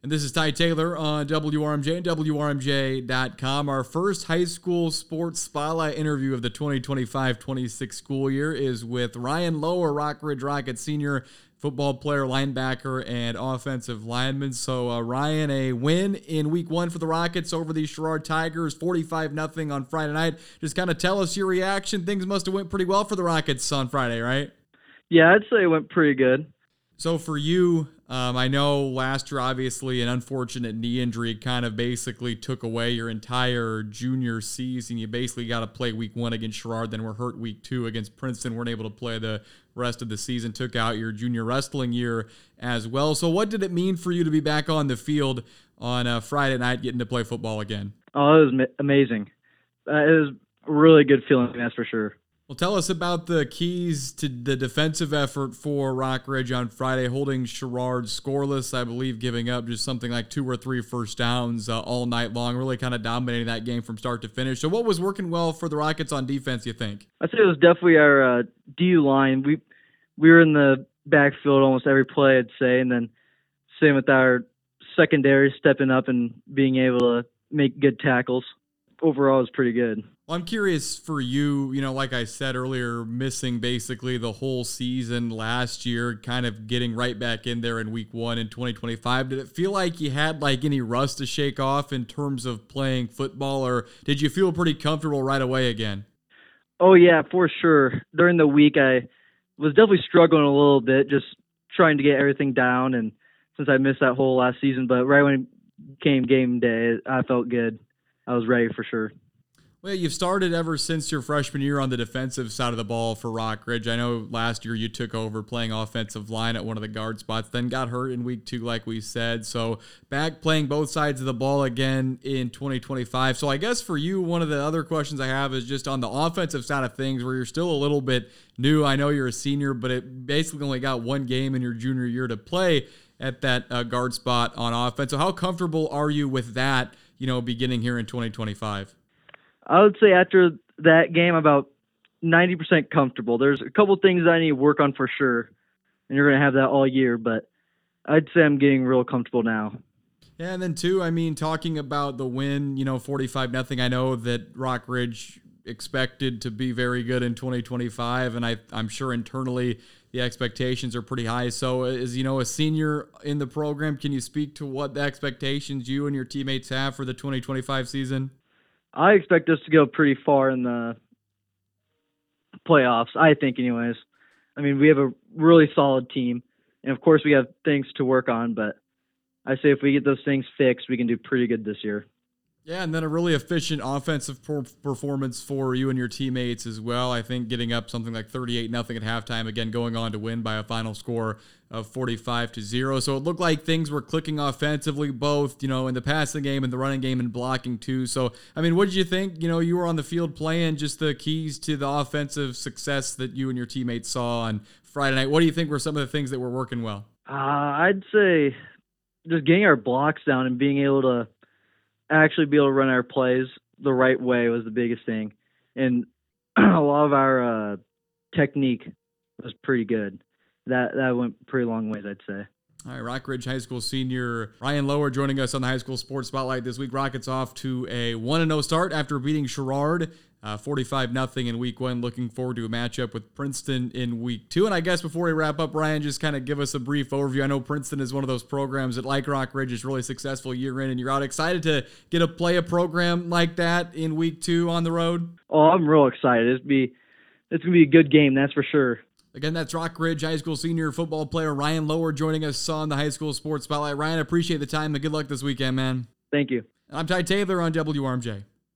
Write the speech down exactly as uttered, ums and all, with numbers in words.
And this is Ty Taylor on W R M J and W R M J dot com. Our first high school sports spotlight interview of the twenty twenty-five twenty-six school year is with Ryan Lower, Rockridge Rockets senior football player, linebacker, and offensive lineman. So, uh, Ryan, a win in week one for the Rockets over the Sherrard Tigers, forty-five nothing on Friday night. Just kind of tell us your reaction. Things must have went pretty well for the Rockets on Friday, right? Yeah, I'd say it went pretty good. So for you, um, I know last year, obviously, an unfortunate knee injury kind of basically took away your entire junior season. You basically got to play week one against Sherrard, then were hurt week two against Princeton, weren't able to play the rest of the season, took out your junior wrestling year as well. So what did it mean for you to be back on the field on a Friday night, getting to play football again? Oh, it was ma- amazing. Uh, it was a really good feeling, that's for sure. Well, tell us about the keys to the defensive effort for Rockridge on Friday, holding Sherrard scoreless, I believe giving up just something like two or three first downs uh, all night long, really kind of dominating that game from start to finish. So what was working well for the Rockets on defense, you think? I'd say it was definitely our uh, D line. We we were in the backfield almost every play, I'd say, and then same with our secondary stepping up and being able to make good tackles. Overall, it was pretty good. Well, I'm curious for you, you know, like I said earlier, missing basically the whole season last year, kind of getting right back in there in week one in twenty twenty-five. Did it feel like you had like any rust to shake off in terms of playing football, or did you feel pretty comfortable right away again? Oh, yeah, for sure. During the week, I was definitely struggling a little bit, just trying to get everything down, and since I missed that whole last season, but right when it came game day, I felt good. I was ready for sure. Well, you've started ever since your freshman year on the defensive side of the ball for Rockridge. I know last year you took over playing offensive line at one of the guard spots, then got hurt in week two, like we said. So back playing both sides of the ball again in twenty twenty-five. So I guess for you, one of the other questions I have is just on the offensive side of things, where you're still a little bit new. I know you're a senior, but it basically only got one game in your junior year to play at that uh, guard spot on offense. So how comfortable are you with that, you know, beginning here in twenty twenty-five? I would say after that game, about ninety percent comfortable. There's a couple things I need to work on for sure, and you're going to have that all year, but I'd say I'm getting real comfortable now. Yeah, and then, too, I mean, talking about the win, you know, forty-five nothing, I know that Rockridge expected to be very good in twenty twenty-five, and I, I'm sure internally the expectations are pretty high. So as, you know, a senior in the program, can you speak to what the expectations you and your teammates have for the twenty twenty-five season? I expect us to go pretty far in the playoffs, I think anyways. I mean, we have a really solid team, and of course we have things to work on, but I say if we get those things fixed, we can do pretty good this year. Yeah, and then a really efficient offensive per- performance for you and your teammates as well. I think getting up something like thirty-eight nothing at halftime, again going on to win by a final score of forty-five to zero. So it looked like things were clicking offensively, both, you know, in the passing game and the running game and blocking too. So, I mean, what did you think? You know, you were on the field playing, just the keys to the offensive success that you and your teammates saw on Friday night. What do you think were some of the things that were working well? Uh, I'd say just getting our blocks down and being able to actually be able to run our plays the right way was the biggest thing. And a lot of our uh, technique was pretty good. That that went pretty long ways, I'd say. All right, Rockridge High School senior Ryan Lower joining us on the High School Sports Spotlight this week. Rockets off to a one and oh start after beating Sherrard uh, forty-five nothing in week one. Looking forward to a matchup with Princeton in week two. And I guess before we wrap up, Ryan, just kind of give us a brief overview. I know Princeton is one of those programs that, like Rockridge, is really successful year in and year out. Excited to get to play a program like that in week two on the road? Oh, I'm real excited. It's be it's gonna be a good game, that's for sure. Again, that's Rockridge High School senior football player Ryan Lower joining us on the High School Sports Spotlight. Ryan, I appreciate the time and good luck this weekend, man. Thank you. I'm Ty Taylor on W R M J.